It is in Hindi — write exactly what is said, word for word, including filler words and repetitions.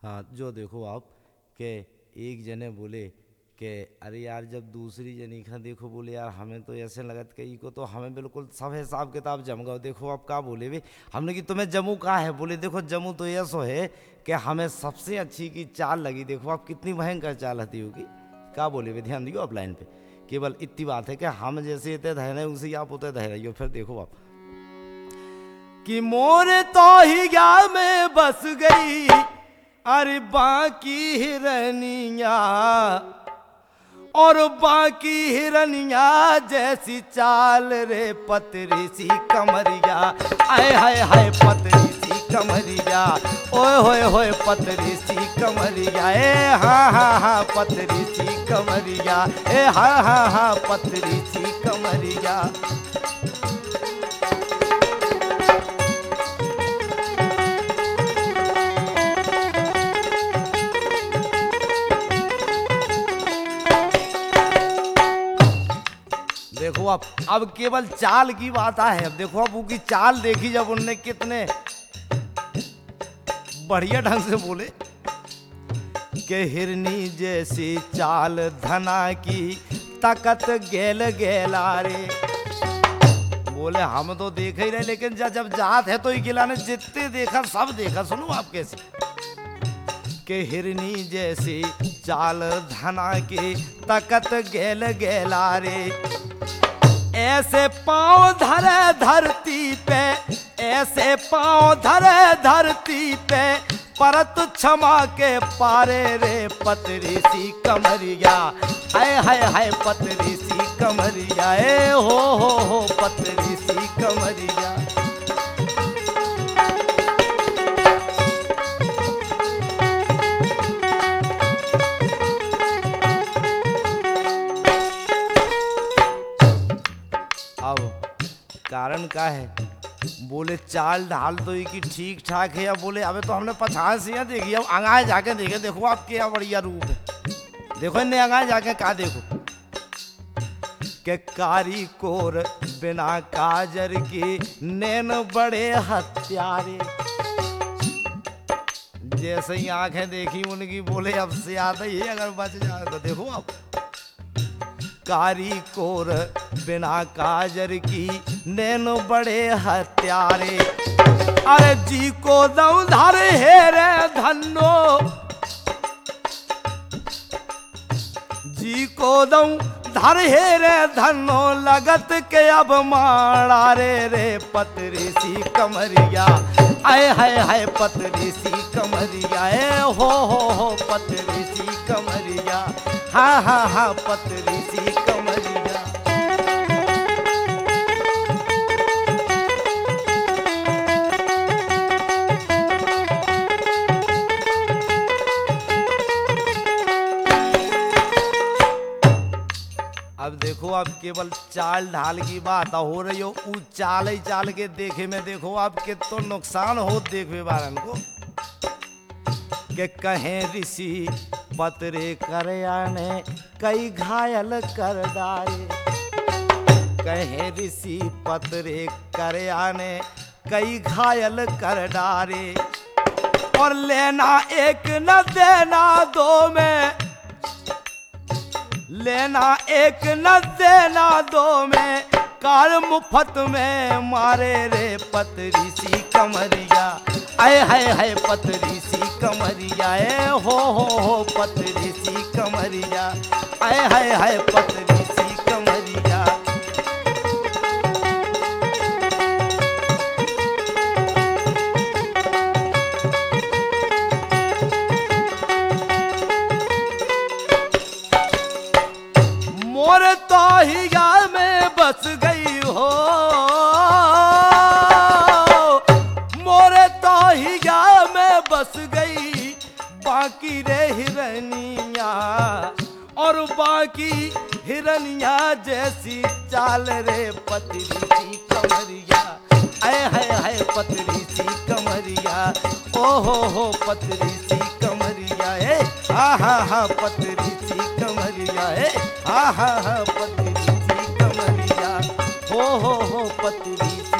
हाँ, जो देखो आप के एक जने बोले कि अरे यार, जब दूसरी जनी का देखो बोले यार हमें तो ऐसे लगत कई को तो हमें बिल्कुल सब हिसाब किताब जम गओ। देखो आप का बोले वे, हमने कि तुम्हें जमू का है, बोले देखो जमू तो ऐसो है कि हमें सबसे अच्छी की चाल लगी। देखो आप कितनी भयंकर चाल हती होगी। का बोले वे, ध्यान दियो आप लाइन पे। केवल इतनी बात है कि हम जैसे इतने धैर्य उसी आप उतने धैर्य हो। फिर देखो आप कि मोरे तो ही गया में बस गई, अरे बाकी हिरनिया और बाकी हिरनिया जैसी चाल रे पतरी सी कमरिया। आय हाय हाय पतरी सी कमरिया, ओए होए होए पतरी सी कमरिया। ए हाँ हाँ हाँ पतरी सी कमरिया, ए हाँ हाँ हाँ पतरी सी कमरिया। देखो अब अब केवल चाल की बात है। अब देखो अब उनकी चाल देखी, जब उनने कितने बढ़िया ढंग से बोले कि हिरनी जैसी चाल धना की ताकत गेल गेला रे। बोले हम तो देख ही रहे, लेकिन जब जब जात है तो ही गिला ने जितने देखा सब देखा। सुनो आप कैसे कि हिरनी जैसी चाल धना की ताकत गेल गेला रे। ऐसे पांव धरे धरती पे, ऐसे पांव धरे धरती पे, परत क्षमा के पारे रे पतरी सी कमरिया। हाय हाय हाय पतरी सी कमरिया, ए हो हो हो पतरी सी कमरिया। अब कारण का है, बोले चाल ढाल तो ही की ठीक ठाक है। अब बोले अबे तो हमने पचास से देखी, अब अंगाए जाके देखे। देखो आप क्या बढ़िया रूप है। देखो इन्हें अंगाए जाके का देखो के कारी कोर बिना काजर की नैन बड़े हत्यारे। जैसे ही आंखें देखी उनकी, बोले अब से आता ही अगर बच जाए तो। देखो आप कारी कोर बिना काजर की नैन बड़े हत्यारे। अरे जी को दम धर हेरे धन्नो, जी को दम धर हेरे धन्नो, लगत के अब मारा रे रे पतरी सी कमरिया। आय हाय हाय पतरी सी कमरिया, ए हो हो हो पतरी सी कमरिया। हाँ हाँ हाँ पतरी सी कमरिया। अब देखो अब केवल चाल ढाल की बात हो रही हो, उ चाल ही चाल के देखे में देखो आप के तो नुकसान हो देखवे वालन को। के कहें ऋषि पतरे कर आने कई घायल कर डारे। कहें ऋषि पतरे कर आने कई घायल कर डारे। और लेना एक न देना दो में, लेना एक न देना दो में, कार मुफ्त में मारे रे पतरी सी कमरिया। आय हाय हाय पतरी सी कमरिया, ए हो हो हो पतरी सी कमरिया। आय हाय हाय पतरी सी कमरिया। मोर तो ही गा में बस गई हो, मोरे तो ही गा में बस गई बाकी रे हिरनिया। और बाकी हिरनिया जैसी चाल रे पतरी सी कमरिया। आय हाय हाय पतरी सी कमरिया, ओ हो हो पतरी सी कमरिया। ए हा हा हा पतरी सी कमरिया, ए हा हा हा पतरी सी कमरिया, हो हो हो पतरी